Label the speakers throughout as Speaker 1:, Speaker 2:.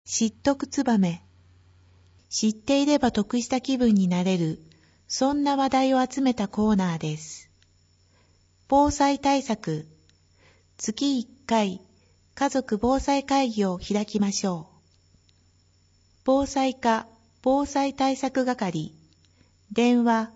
Speaker 1: 知っとくツバメ。知っていれば得した気分になれる、そんな話題を集めたコーナーです。防災対策。月1回、家族防災会議を開きましょう。防災課防災対策係。電話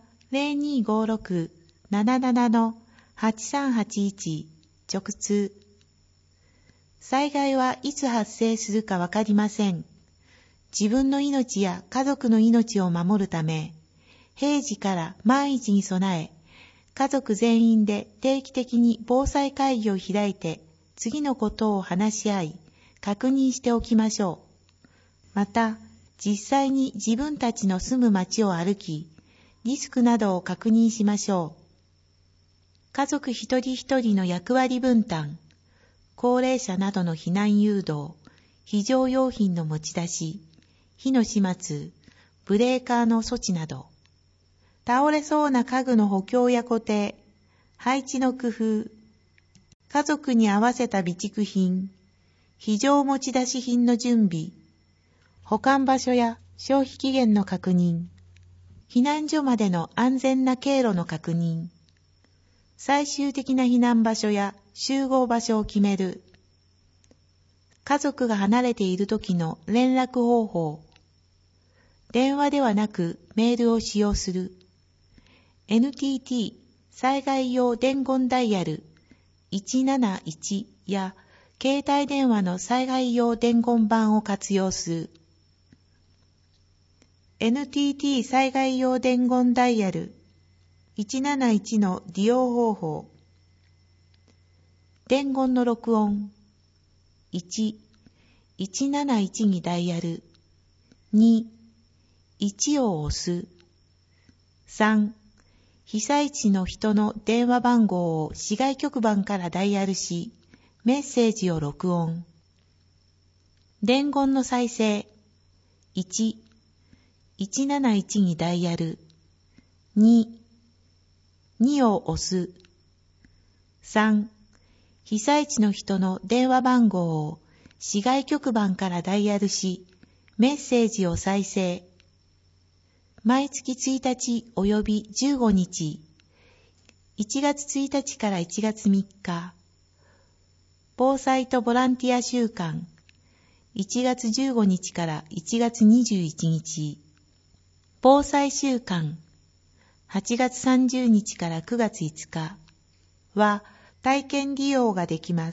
Speaker 1: 0256-77-8381直通。災害はいつ発生するかわかりません。自分の命や家族の命を守るため、平時から万一に備え、家族全員で定期的に防災会議を開いて、次のことを話し合い、確認しておきましょう。また、実際に自分たちの住む町を歩き、リスクなどを確認しましょう。家族一人一人の役割分担、高齢者などの避難誘導、非常用品の持ち出し、火の始末、ブレーカーの措置など、倒れそうな家具の補強や固定、配置の工夫、家族に合わせた備蓄品、非常持ち出し品の準備、保管場所や消費期限の確認、避難所までの安全な経路の確認、最終的な避難場所や集合場所を決める、家族が離れている時の連絡方法、電話ではなくメールを使用する、NTT 災害用伝言ダイヤル171や携帯電話の災害用伝言板を活用する。NTT 災害用伝言ダイヤル171の利用方法。伝言の録音。1、171にダイヤル。2、1を押す。3、被災地の人の電話番号を市外局番からダイヤルし、メッセージを録音。伝言の再生。1、171にダイヤル。2、2を押す。3、被災地の人の電話番号を市外局番からダイヤルし、メッセージを再生。毎月1日及び15日、1月1日から1月3日、防災とボランティア週間、1月15日から1月21日、防災週間、8月30日から9月5日は体験利用ができます。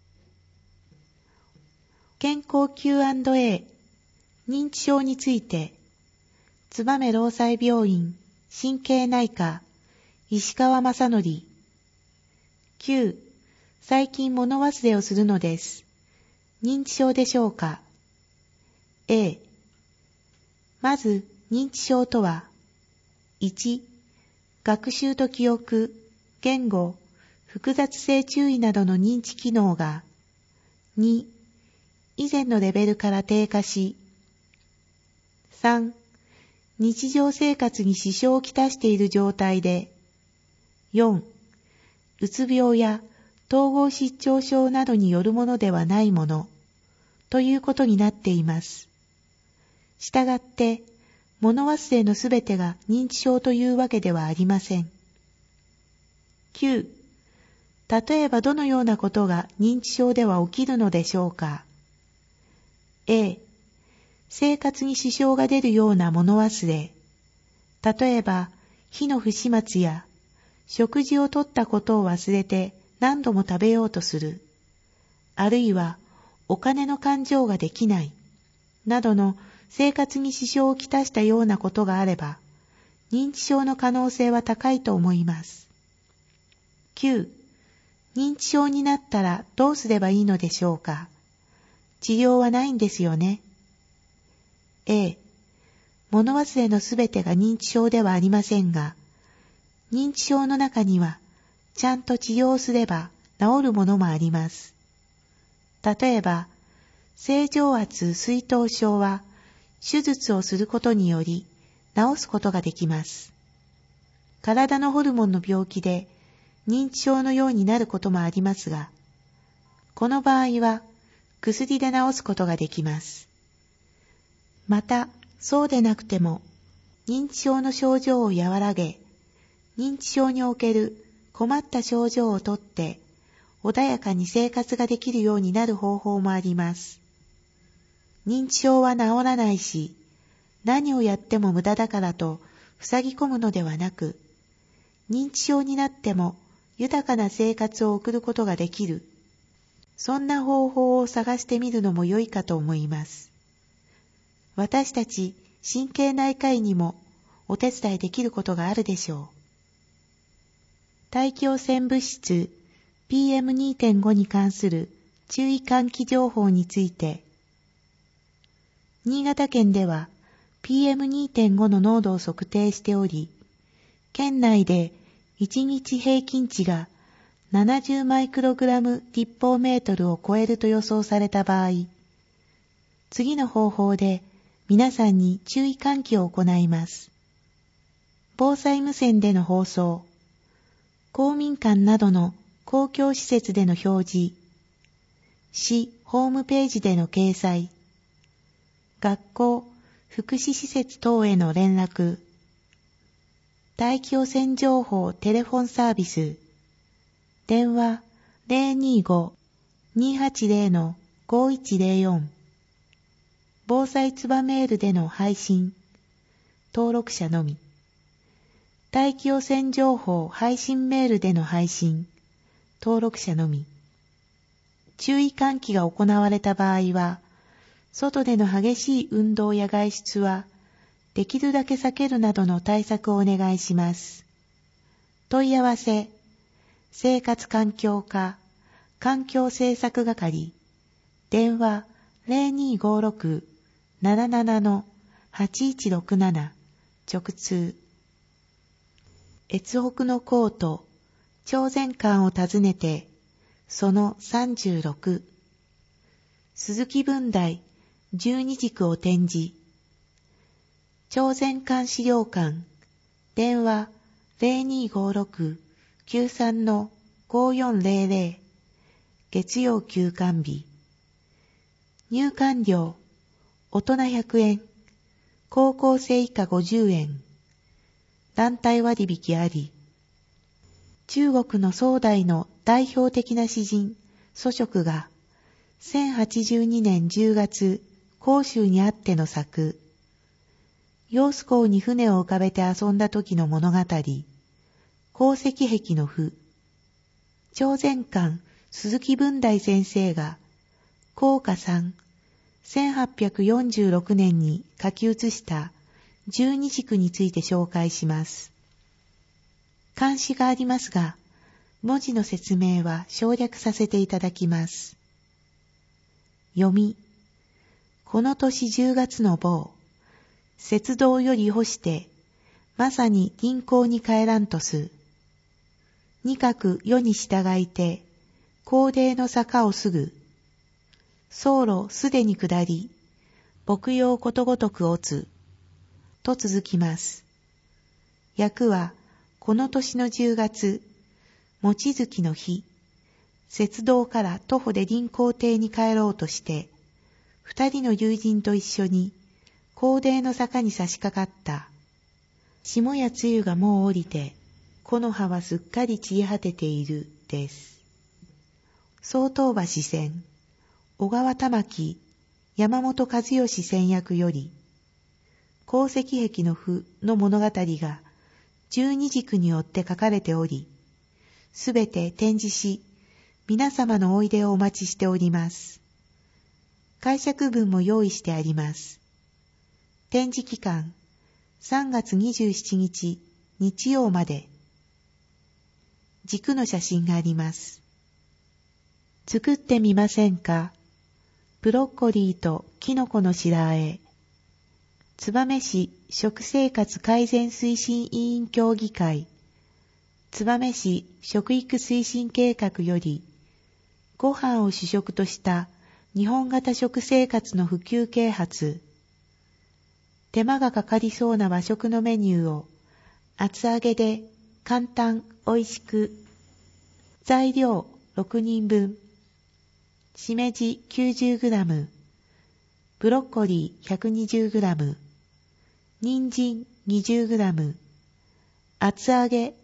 Speaker 1: 健康 Q&A、認知症について、燕労災病院神経内科石川正則。9、最近物忘れをするのです。認知症でしょうか？ A、まず認知症とは、1、学習と記憶、言語、複雑性注意などの認知機能が、2、以前のレベルから低下し、3、日常生活に支障をきたしている状態で、4、うつ病や統合失調症などによるものではないもの、ということになっています。したがって、物忘れのすべてが認知症というわけではありません。9、例えばどのようなことが認知症では起きるのでしょうか。A、生活に支障が出るような物忘れ。例えば、火の不始末や、食事をとったことを忘れて何度も食べようとする。あるいは、お金の勘定ができない。などの生活に支障をきたしたようなことがあれば、認知症の可能性は高いと思います。9、認知症になったらどうすればいいのでしょうか。治療はないんですよね。A、物忘れのすべてが認知症ではありませんが、認知症の中にはちゃんと治療すれば治るものもあります。例えば、正常圧水頭症は手術をすることにより治すことができます。体のホルモンの病気で認知症のようになることもありますが、この場合は薬で治すことができます。 また、そうでなくても、認知症の症状を和らげ、認知症における困った症状をとって、穏やかに生活ができるようになる方法もあります。認知症は治らないし、何をやっても無駄だからと塞ぎ込むのではなく、認知症になっても豊かな生活を送ることができる。そんな方法を探してみるのも良いかと思います。私たち神経内科医にもお手伝いできることがあるでしょう。大気汚染物質 PM2.5 に関する注意喚起情報について、新潟県では PM2.5 の濃度を測定しており、県内で1日平均値が70マイクログラム立方メートルを超えると予想された場合、次の方法で皆さんに注意喚起を行います。防災無線での放送、公民館などの公共施設での表示、市ホームページでの掲載、学校、福祉施設等への連絡、大気汚染情報テレフォンサービス、電話 025-280-5104、防災つばメールでの配信、登録者のみ、大気汚染情報配信メールでの配信、登録者のみ。注意喚起が行われた場合は、外での激しい運動や外出は、できるだけ避けるなどの対策をお願いします。問い合わせ、生活環境課、環境政策係、電話0256-77-8167、直通。越北のコート、朝鮮館を訪ねて、その36。鈴木文大、12軸を展示。朝鮮館資料館、電話0256-93-5400、月曜休館日。入館料、大人100円、高校生以下50円。団体割引あり。中国の宋代の代表的な詩人、祖食が、1082年10月、広州にあっての作、揚子江に船を浮かべて遊んだ時の物語、鉱石壁の譜、朝鮮館鈴木文大先生が、黄花3、1846年に書き写した12軸について紹介します。漢詩がありますが、文字の説明は省略させていただきます。読み。この年10月の某、雪道より干して、まさに銀行に帰らんとす。二角世に従いて、高泥の坂をすぐ。走路すでに下り、牧羊ことごとく落つ。と続きます。訳は、この年の10月、餅月の日、雪道から徒歩で臨港邸に帰ろうとして、二人の友人と一緒に、高泥の坂に差し掛かった。霜や露がもう降りて、木の葉はすっかり散り果てている、です。総統橋線、小川玉木、山本和義先役より、鉱石壁の譜の物語が12軸によって書かれており、すべて展示し、皆様のおいでをお待ちしております。解釈文も用意してあります。展示期間、3月27日日曜まで。軸の写真があります。作ってみませんか？ブロッコリーとキノコの白和え。燕市食生活改善推進委員協議会、燕市食育推進計画より、ご飯を主食とした日本型食生活の普及啓発、手間がかかりそうな和食のメニューを厚揚げで簡単おいしく。材料6人分、しめじ 90g、 ブロッコリー 120g、人参 20g、厚揚げ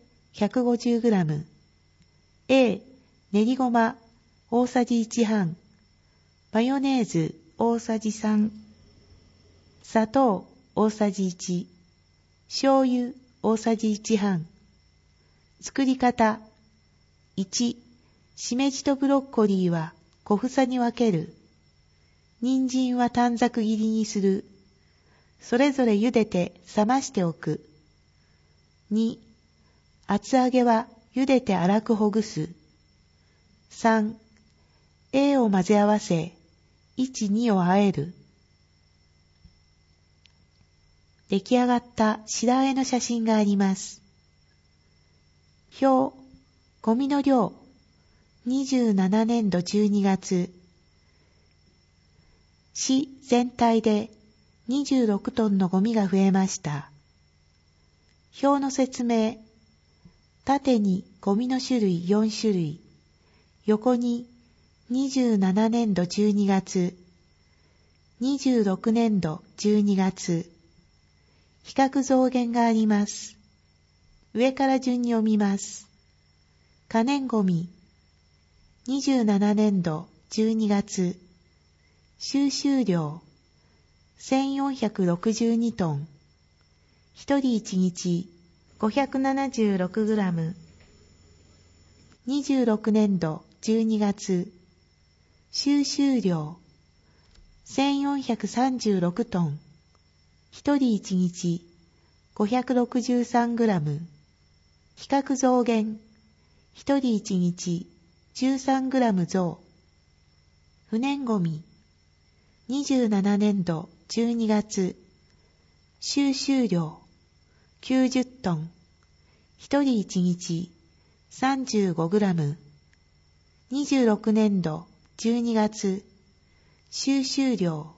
Speaker 1: 150g、A、練りごま大さじ1半、マヨネーズ大さじ3、砂糖大さじ1、醤油大さじ1半。作り方。1、しめじとブロッコリーは小房に分ける。人参は短冊切りにする。それぞれ茹でて冷ましておく。2、厚揚げは茹でて粗くほぐす。3、A を混ぜ合わせ、1、2を和える。出来上がった白和えの写真があります。表、ゴミの量、27年度12月。市全体で26トンのゴミが増えました。表の説明。縦にゴミの種類4種類。横に27年度12月。26年度12月。比較増減があります。上から順に読みます。可燃ゴミ。27年度12月。収集量。1462トン。一人一日576グラム。26年度12月。収集量。1436トン。一人一日563グラム。比較増減。一人一日13グラム増。不燃ゴミ。27年度12月。収集量90トン。一人一日35グラム。26年度12月。収集量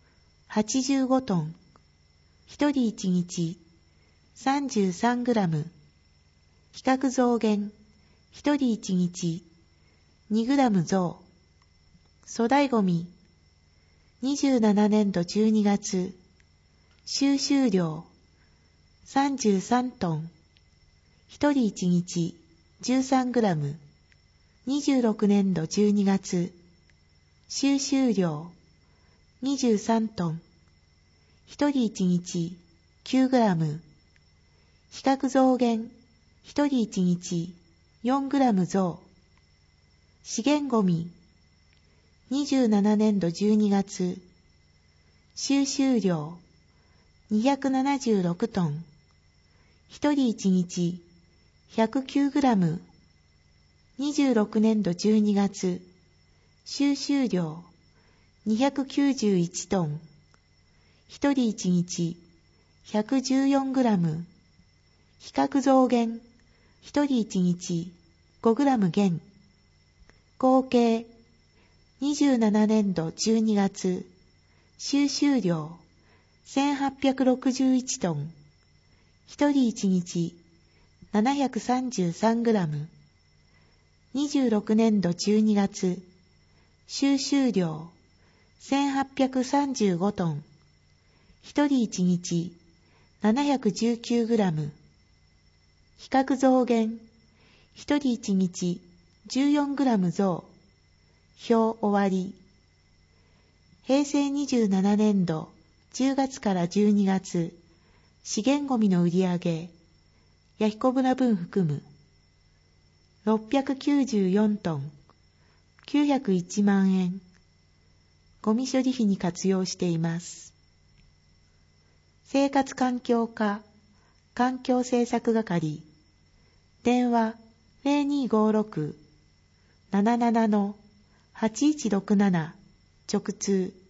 Speaker 1: 85トン。一人一日33グラム。比較増減。一人一日2グラム増。粗大ゴミ。27年度12月。収集量33トン。一人一日13グラム。26年度12月。収集量23トン。一人一日9グラム。比較増減。一人一日4グラム増。資源ゴミ。27年度12月。収集量276トン。一人一日109グラム。26年度12月。収集量291トン。一人一日114グラム。比較増減。一人一日5グラム減。合計27年度12月。収集量1861トン。一人一日733グラム。26年度12月。収集量1835トン。一人一日719グラム。比較増減。一人一日14グラム増。表終わり。平成27年度10月から12月、資源ゴミの売上、弥彦村分含む、694トン、901万円、ゴミ処理費に活用しています。生活環境課、環境政策係、電話0256-77-8167、直通。